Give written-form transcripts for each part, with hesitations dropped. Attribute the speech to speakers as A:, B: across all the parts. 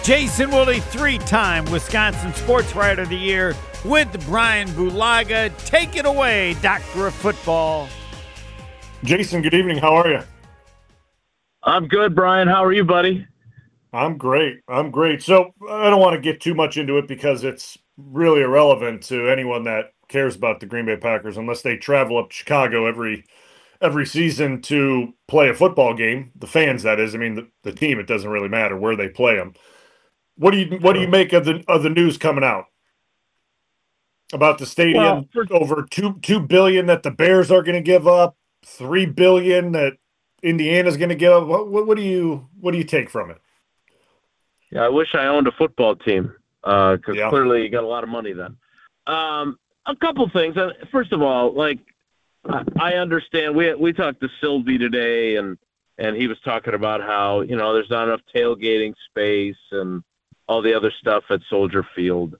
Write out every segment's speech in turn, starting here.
A: Jason Woolley, three-time Wisconsin Sports Writer of the Year with Brian Bulaga. Take it away, Doctor of Football.
B: Jason, good evening. How are you?
C: I'm good, Brian. How are you, buddy?
B: I'm great. So I don't want to get too much into it because it's really irrelevant to anyone that cares about the Green Bay Packers unless they travel up to Chicago every season to play a football game. The fans, that is. I mean, the team, it doesn't really matter where they play them. What do you make of the news coming out about the stadium? Over $2 billion that the Bears are going to give up, $3 billion that Indiana's going to give up. What do you take from it?
C: Yeah, I wish I owned a football team because clearly you got a lot of money then. A couple things. First of all, I understand. We talked to Sylvie today, and he was talking about how there's not enough tailgating space and all the other stuff at Soldier Field.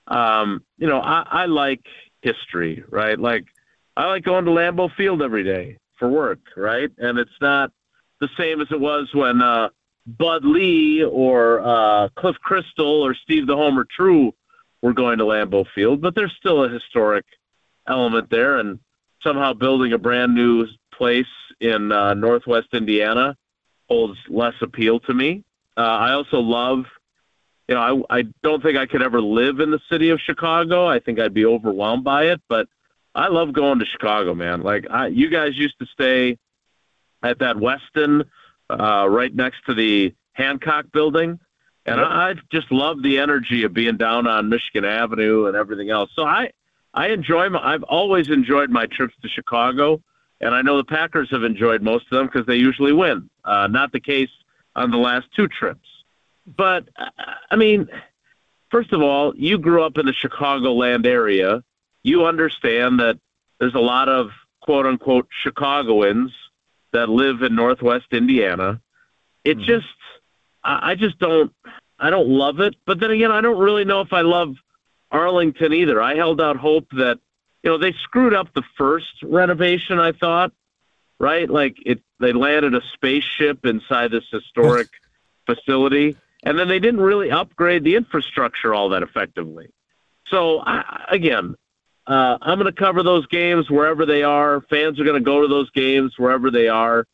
C: I like history, right? I like going to Lambeau Field every day for work, right? And it's not the same as it was when Bud Lee or Cliff Crystal or Steve the Homer True were going to Lambeau Field, but there's still a historic element there, and somehow building a brand new place in Northwest Indiana holds less appeal to me. I also love, I don't think I could ever live in the city of Chicago. I think I'd be overwhelmed by it, but I love going to Chicago, man. You guys used to stay at that Westin right next to the Hancock building, and I just love the energy of being down on Michigan Avenue and everything else. So I've always enjoyed my trips to Chicago, and I know the Packers have enjoyed most of them because they usually win. Not the case on the last two trips. But, I mean, first of all, you grew up in the Chicagoland area. You understand that there's a lot of quote-unquote Chicagoans that live in Northwest Indiana. It just, I don't love it. But then again, I don't really know if I love Arlington either. I held out hope that, they screwed up the first renovation, I thought, right? They landed a spaceship inside this historic facility, and then they didn't really upgrade the infrastructure all that effectively. So, I'm going to cover those games wherever they are. Fans are going to go to those games wherever they are.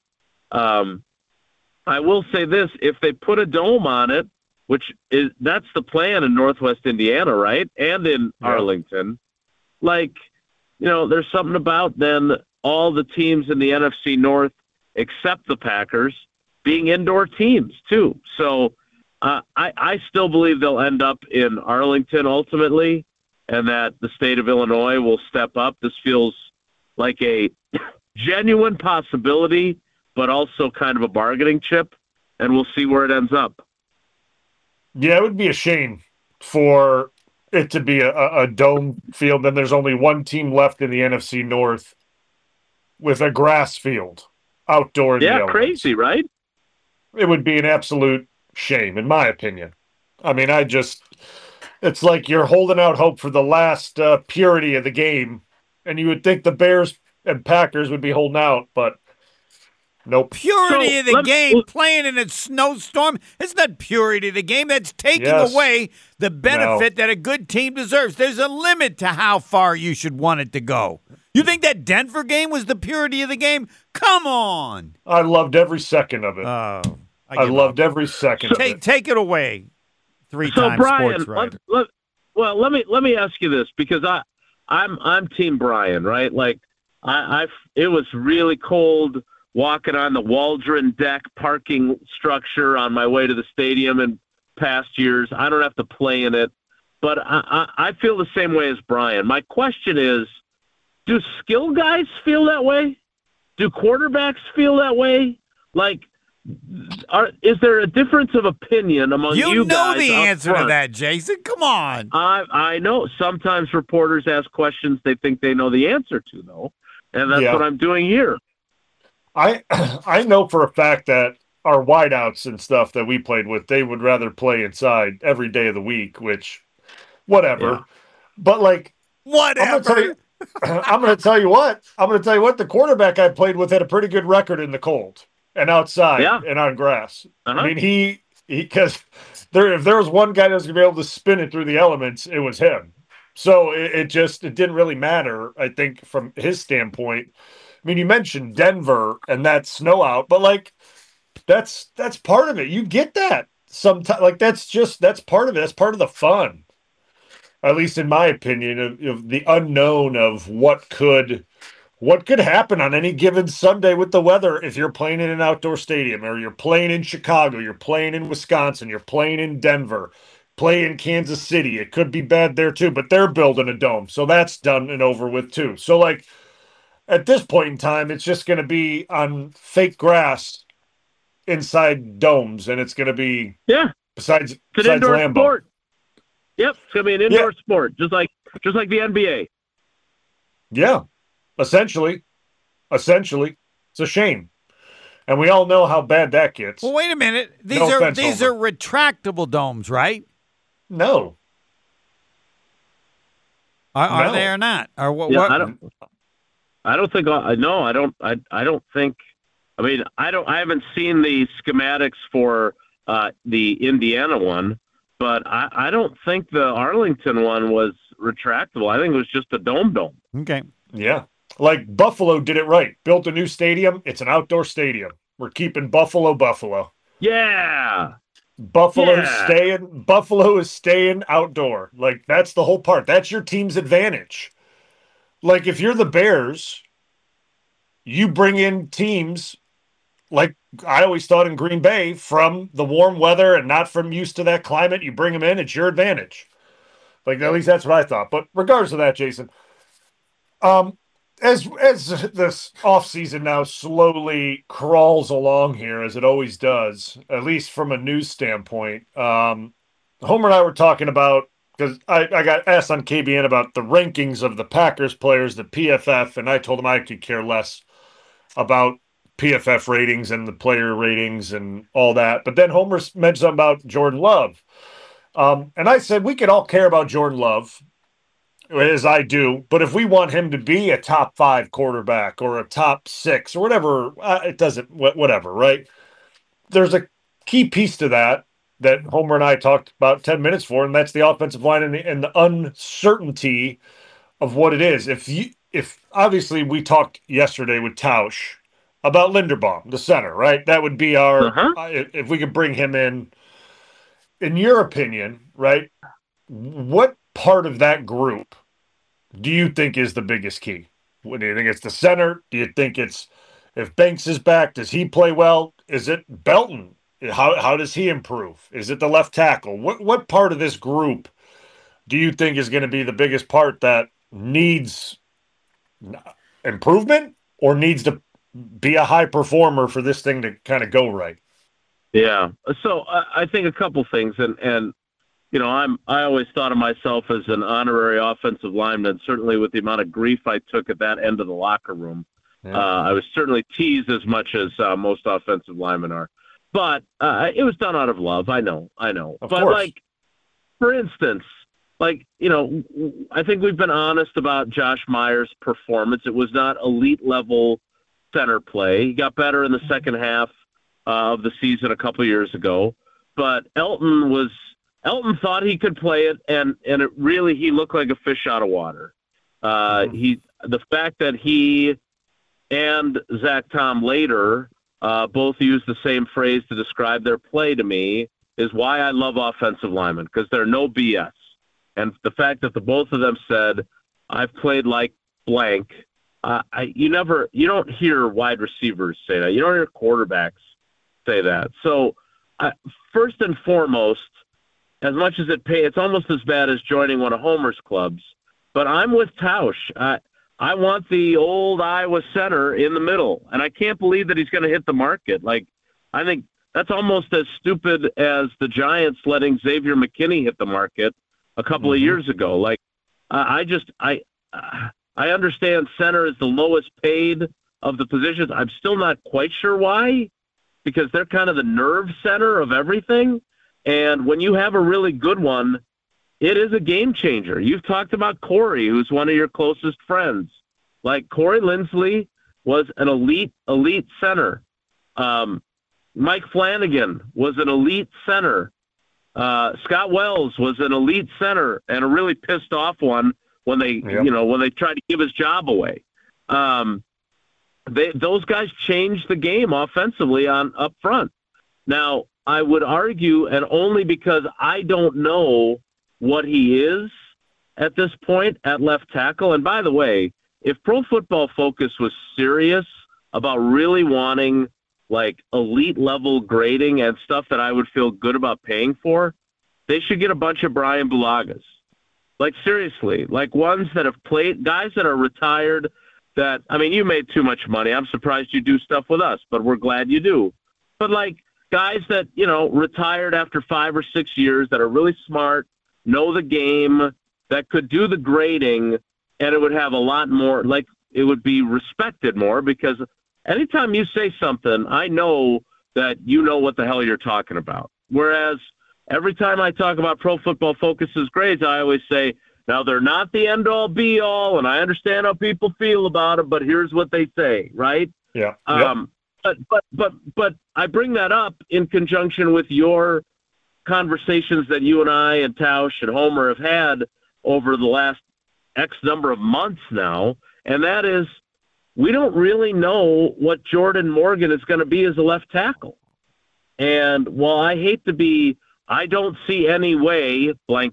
C: I will say this, if they put a dome on it, that's the plan in Northwest Indiana, right? And in Arlington. There's something about then all the teams in the NFC North, except the Packers, being indoor teams too. So I still believe they'll end up in Arlington ultimately, and that the state of Illinois will step up. This feels like a genuine possibility, but also kind of a bargaining chip, and we'll see where it ends up.
B: Yeah, it would be a shame for it to be a dome field. Then there's only one team left in the NFC North with a grass field outdoor.
C: Yeah, crazy, right?
B: It would be an absolute shame, in my opinion. I mean, it's like you're holding out hope for the last purity of the game, and you would think the Bears and Packers would be holding out, but nope.
A: Purity of the game, playing in a snowstorm, it's not purity of the game. That's taking away the benefit that a good team deserves. There's a limit to how far you should want it to go. You think that Denver game was the purity of the game? Come on.
B: I loved every second of it.
A: Oh,
B: I loved every second of it.
A: Take it away. Three-time
C: Brian,
A: sports writer.
C: Let me ask you this, because I'm Team Brian, right? It was really cold walking on the Waldron deck parking structure on my way to the stadium in past years. I don't have to play in it, but I feel the same way as Brian. My question is, do skill guys feel that way? Do quarterbacks feel that way? Is there a difference of opinion among you guys?
A: You know the answer to that, Jason. Come on.
C: I know. Sometimes reporters ask questions they think they know the answer to, though, and that's what I'm doing here.
B: I know for a fact that our wideouts and stuff that we played with, they would rather play inside every day of the week, which, whatever. Yeah. But,
A: whatever.
B: I'm going to tell you what. The quarterback I played with had a pretty good record in the cold and outside and on grass.
C: Uh-huh.
B: I mean, because if there was one guy that was going to be able to spin it through the elements, it was him. So it didn't really matter, I think, from his standpoint. I mean, you mentioned Denver and that snow out, but like that's part of it. You get that sometimes. Like that's part of it. That's part of the fun, at least in my opinion, of the unknown of what could happen on any given Sunday with the weather. If you're playing in an outdoor stadium, or you're playing in Chicago, you're playing in Wisconsin, you're playing in Denver, play in Kansas City. It could be bad there too, but they're building a dome. So that's done and over with too. So like at this point in time, it's just going to be on fake grass inside domes. And it's going to be, besides
C: indoor
B: Lambeau.
C: Sport. Yep. It's going to be an indoor sport, just like the NBA.
B: Yeah, essentially. It's a shame. And we all know how bad that gets.
A: Well, wait a minute. These are retractable domes, right?
B: No.
A: Are they or not? Or what?
C: Yeah, I don't think. No, I don't. I don't think. I mean, I haven't seen the schematics for the Indiana one, but I don't think the Arlington one was retractable. I think it was just a dome.
A: Okay.
B: Yeah. Like Buffalo did it right. Built a new stadium. It's an outdoor stadium. We're keeping Buffalo.
C: Yeah.
B: Buffalo is staying outdoor. Like that's the whole part. That's your team's advantage. Like if you're the Bears, you bring in teams like I always thought in Green Bay from the warm weather and not from used to that climate. You bring them in, it's your advantage. Like at least that's what I thought. But regardless of that, Jason, as this offseason now slowly crawls along here, as it always does, at least from a news standpoint, Homer and I were talking about, because I got asked on KBN about the rankings of the Packers players, the PFF, and I told him I could care less about PFF ratings and the player ratings and all that. But then Homer mentioned something about Jordan Love. And I said, we could all care about Jordan Love, as I do, but if we want him to be a top 5 quarterback or a top 6 or whatever, it doesn't, whatever, right? There's a key piece to that Homer and I talked about 10 minutes for, and that's the offensive line and the uncertainty of what it is. If obviously we talked yesterday with Tausch about Linderbaum, the center, right? That would be our, if we could bring him in your opinion, right? What part of that group do you think is the biggest key? What do you think it's the center? Do you think it's if Banks is back, does he play well? Is it Belton? How does he improve? Is it the left tackle? What part of this group do you think is going to be the biggest part that needs improvement or needs to be a high performer for this thing to kind of go right?
C: Yeah. So I think a couple things, and you know, I always thought of myself as an honorary offensive lineman, certainly with the amount of grief I took at that end of the locker room. Yeah. I was certainly teased as much as most offensive linemen are. But it was done out of love. I know.
B: Of
C: but,
B: course.
C: like, for instance, like, you know, I think we've been honest about Josh Myers' performance. It was not elite-level center play. He got better in the second half of the season a couple of years ago. But Elton thought he could play it, and it really, he looked like a fish out of water. The fact that he and Zach Tom later both used the same phrase to describe their play to me is why I love offensive linemen, because they're no BS. And the fact that the both of them said, I've played like blank. You don't hear wide receivers say that. You don't hear quarterbacks say that. So first and foremost, as much as it's almost as bad as joining one of Homer's clubs, but I'm with Tausch. I want the old Iowa center in the middle, and I can't believe that he's going to hit the market. Like, I think that's almost as stupid as the Giants letting Xavier McKinney hit the market a couple of years ago. Like, I understand center is the lowest paid of the positions. I'm still not quite sure why, because they're kind of the nerve center of everything. And when you have a really good one, it is a game changer. You've talked about Corey, who's one of your closest friends. Like, Corey Linsley was an elite center. Mike Flanagan was an elite center. Scott Wells was an elite center and a really pissed off one when they, when they tried to give his job away. Those guys changed the game offensively up front. Now, I would argue, and only because I don't know what he is at this point at left tackle. And by the way, if Pro Football Focus was serious about really wanting like elite level grading and stuff that I would feel good about paying for, they should get a bunch of Brian Bulagas. Like seriously, like ones that have played, guys that are retired that, I mean, you made too much money. I'm surprised you do stuff with us, but we're glad you do. But like guys that, retired after 5 or 6 years that are really smart, know the game, that could do the grading, and it would have a lot more, like it would be respected more, because anytime you say something, I know that you know what the hell you're talking about. Whereas every time I talk about Pro Football Focus's grades, I always say, now they're not the end-all, be-all, and I understand how people feel about it, but here's what they say, right?
B: Yeah.
C: But I bring that up in conjunction with your conversations that you and I and Tausch and Homer have had over the last X number of months now, and that is we don't really know what Jordan Morgan is going to be as a left tackle. And while I hate to be, I don't see any way, blank,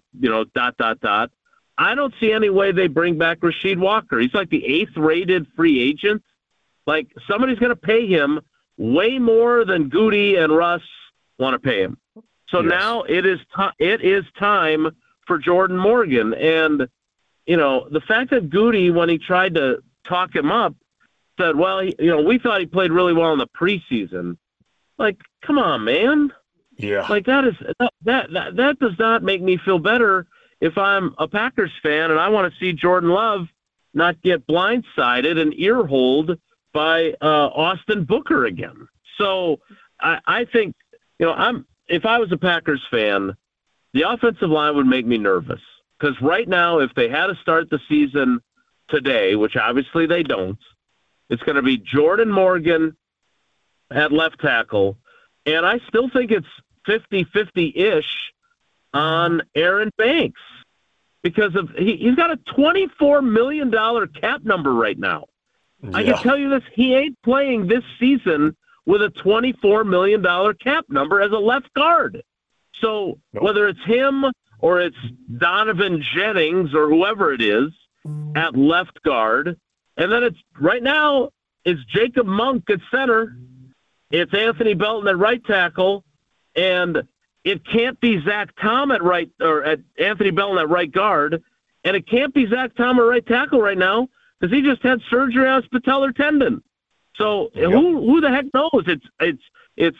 C: I don't see any way they bring back Rasheed Walker. He's like the 8th rated free agent. Like somebody's going to pay him way more than Goody and Russ want to pay him. So now it is time for Jordan Morgan. And, the fact that Goody, when he tried to talk him up, said, well, we thought he played really well in the preseason. Like, come on, man.
B: Yeah.
C: Like that does not make me feel better if I'm a Packers fan and I want to see Jordan Love not get blindsided and ear-holed by Austin Booker again. So I think, if I was a Packers fan, the offensive line would make me nervous. Because right now, if they had to start the season today, which obviously they don't, it's going to be Jordan Morgan at left tackle. And I still think it's 50-50-ish on Aaron Banks because he's got a $24 million cap number right now. Yeah. I can tell you this, he ain't playing this season with a $24 million cap number as a left guard. So whether it's him or it's Donovan Jennings or whoever it is at left guard, and then it's right now it's Jacob Monk at center, it's Anthony Belton at right tackle, and it can't be Zach Tom at right or at Anthony Belton at right guard, and it can't be Zach Tom at right tackle right now because he just had surgery on his patellar tendon. So who the heck knows? It's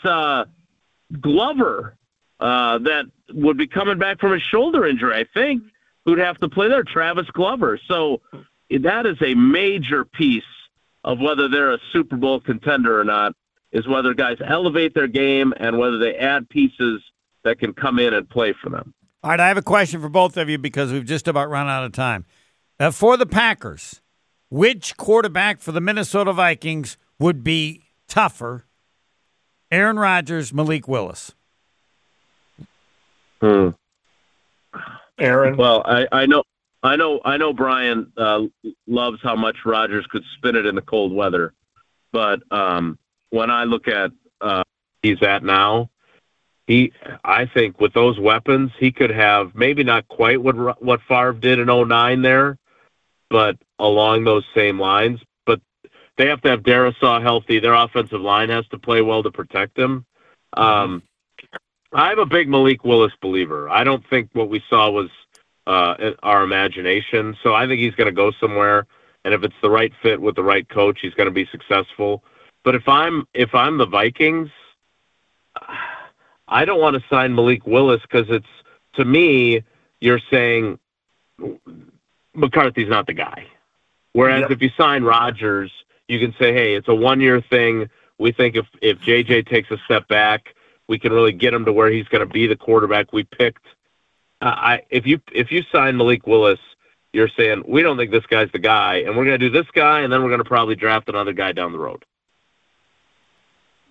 C: Glover that would be coming back from his shoulder injury, I think, who'd have to play there, Travis Glover. So that is a major piece of whether they're a Super Bowl contender or not, is whether guys elevate their game and whether they add pieces that can come in and play for them.
A: All right, I have a question for both of you because we've just about run out of time. For the Packers, which quarterback for the Minnesota Vikings would be tougher, Aaron Rodgers, Malik Willis?
B: Aaron.
C: Well, I know Brian loves how much Rodgers could spin it in the cold weather, but when I look at he's at now, I think with those weapons he could have maybe not quite what Favre did in 2009 there, but along those same lines. But they have to have Darisaw healthy. Their offensive line has to play well to protect him. I'm a big Malik Willis believer. I don't think what we saw was our imagination. So I think he's going to go somewhere, and if it's the right fit with the right coach, he's going to be successful. But if I'm the Vikings, I don't want to sign Malik Willis because it's, to me, you're saying McCarthy's not the guy. Whereas if you sign Rodgers, you can say, hey, it's a one-year thing. We think if JJ takes a step back, we can really get him to where he's going to be the quarterback we picked. If you sign Malik Willis, you're saying we don't think this guy's the guy, and we're going to do this guy, and then we're going to probably draft another guy down the road.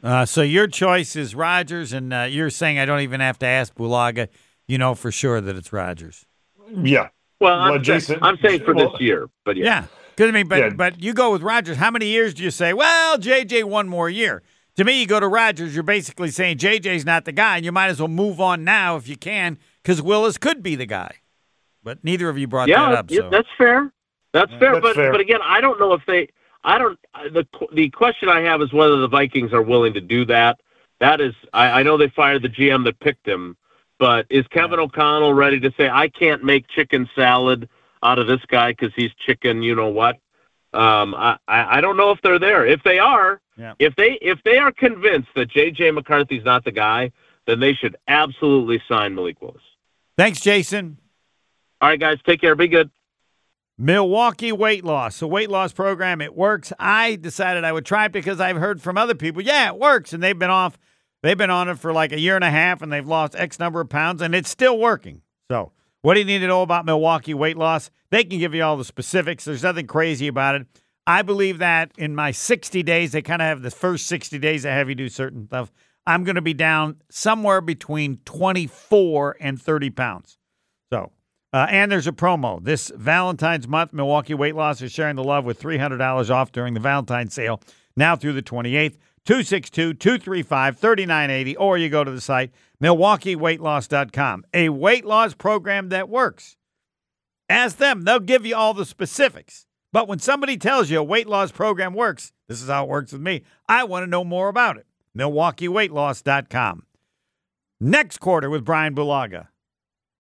A: So your choice is Rodgers, and you're saying I don't even have to ask Bulaga. You know for sure that it's Rodgers.
B: Yeah.
C: Well, I'm saying for this year, but yeah.
A: Yeah. Because but you go with Rodgers. How many years do you say? Well, JJ one more year. To me, you go to Rodgers. You're basically saying JJ's not the guy, and you might as well move on now if you can, because Willis could be the guy. But neither of you brought that up.
C: Yeah, that's fair. That's fair. But again, I don't know if they. I don't. The question I have is whether the Vikings are willing to do that. That is, I know they fired the GM that picked him, but is Kevin O'Connell ready to say, I can't make chicken salad out of this guy because he's chicken? You know what? I don't know if they're there. If they are, if they are convinced that J.J. McCarthy's not the guy, then they should absolutely sign Malik Willis.
A: Thanks, Jason.
C: All right, guys, take care. Be good.
A: Milwaukee Weight Loss, a weight loss program. It works. I decided I would try it because I've heard from other people, yeah, it works, and they've been on it for like a year and a half, and they've lost X number of pounds, and it's still working. So what do you need to know about Milwaukee Weight Loss? They can give you all the specifics. There's nothing crazy about it. I believe that in my 60 days, they kind of have the first 60 days that have you do certain stuff. I'm going to be down somewhere between 24 and 30 pounds. So, and there's a promo. This Valentine's month, Milwaukee Weight Loss is sharing the love with $300 off during the Valentine's sale, now through the 28th. 262-235-3980, or you go to the site, MilwaukeeWeightLoss.com. A weight loss program that works. Ask them. They'll give you all the specifics. But when somebody tells you a weight loss program works, this is how it works with me. I want to know more about it. MilwaukeeWeightLoss.com. Next quarter with Brian Bulaga.